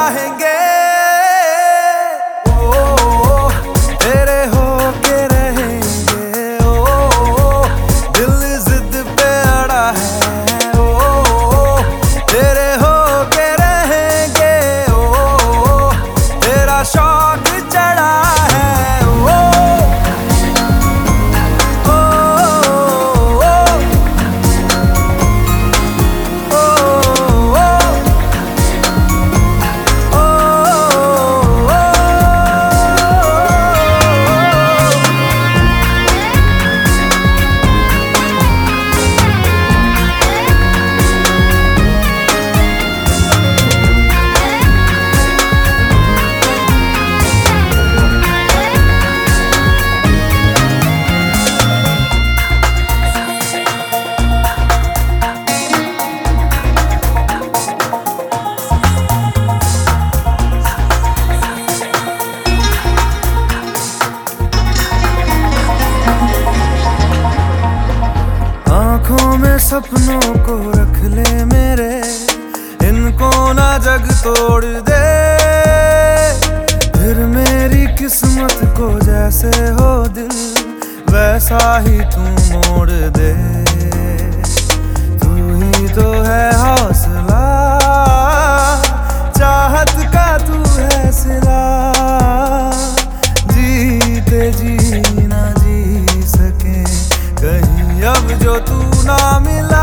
चाहेंगे। ओ तेरे होके रहेंगे। ओ दिल जिद पे अड़ा है। ओ तेरे होके रहेंगे। ओ तेरा शौक चढ़ा है। ओ आँखों में सपनों को रख ले मेरे, इनको ना जग तोड़ दे। फिर मेरी किस्मत को जैसे हो दिल वैसा ही तू मोड़ दे। तू ही तो है हौसला, चाहत का तू है सिला। जीते जी ना जी सके कहीं अब जो तू ना मिला।